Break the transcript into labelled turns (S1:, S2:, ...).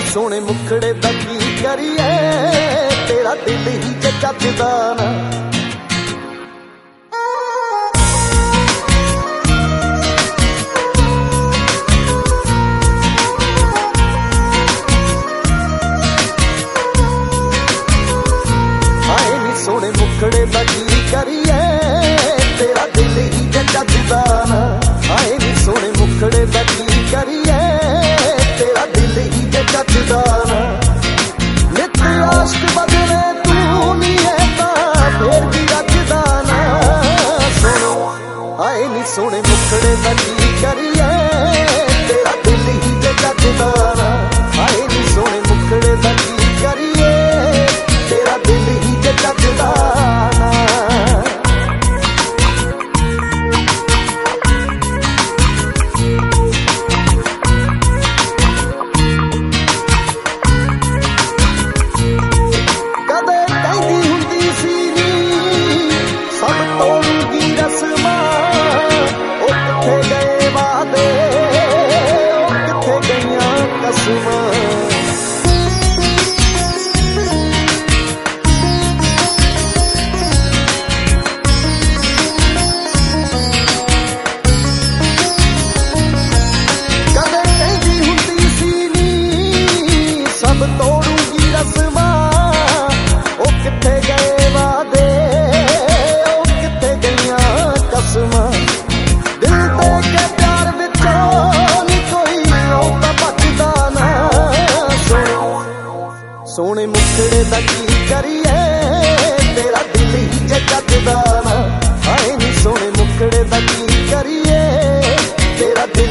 S1: सोने मुखड़े दा की करिए, तेरा दिल ही जचदा ना। आए नी सोने मुखड़े दा की करिए, तेरा दिल ही जचदा ना। आए नी सोने मुखड़े दा की करिए, तेरा दिल ही जचदा ना। नित आशिक बदले तू नी है तां फिर भी रखदा ना। सुनो आए नी सोने मुखड़े दा की करिए, तेरा दिल ही जचदा ना। आए नी सोने मुखड़े दा की करिए, तेरा दिल ही जचदा ना। सोने मुखड़े दा की करिए, तेरा दिल ही जचदा ना। आए नी सोने मुखड़े दा की करिए, तेरा दिल